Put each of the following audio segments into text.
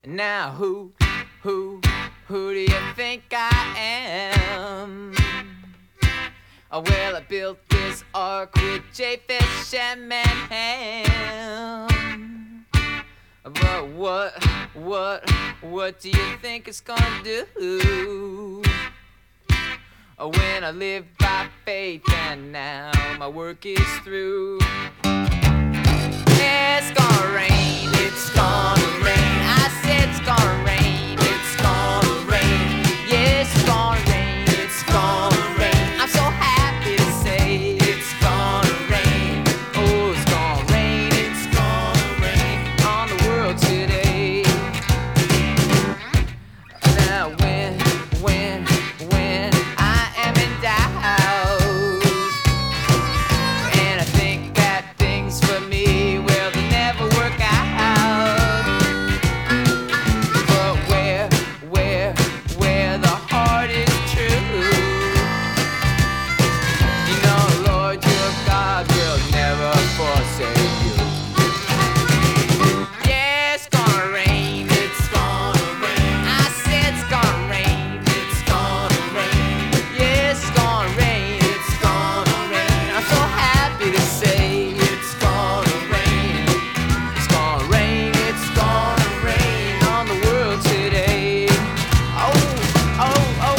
Now who do you think I am? Well, I built this ark with Japheth, Shem, and Ham. But what do you think it's gonna do? When I live by faith and now my work is through. It's gonna rain, it's gonna rain. I said it's gonna rain, it's gonna rain. Yes, it's gonna rain, it's gonna rain. I'm so happy to say it's gonna rain. Oh, it's gonna rain on the world today. Now when I am in doubt and I think that things for me will never work out, but where the heart is true, you know, Lord, your God will never forsake you. Yeah, it's gonna rain, it's gonna rain. I said it's gonna rain, it's gonna rain. Yeah, it's gonna rain, it's gonna rain. I'm so happy to say it's gonna rain. It's gonna rain, it's gonna rain on the world today. Oh, oh, oh,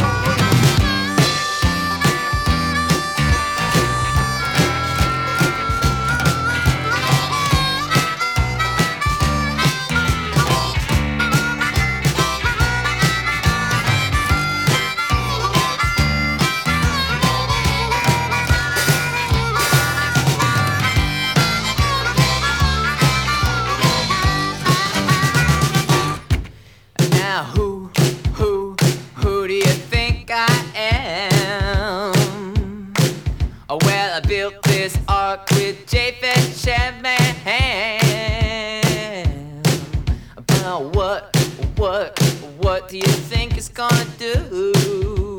now who do you think I am? Oh, well, I built this ark with Japheth, Shem, and Ham. About what do you think it's gonna do?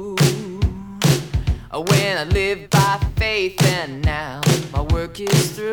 When I live by faith and now my work is through.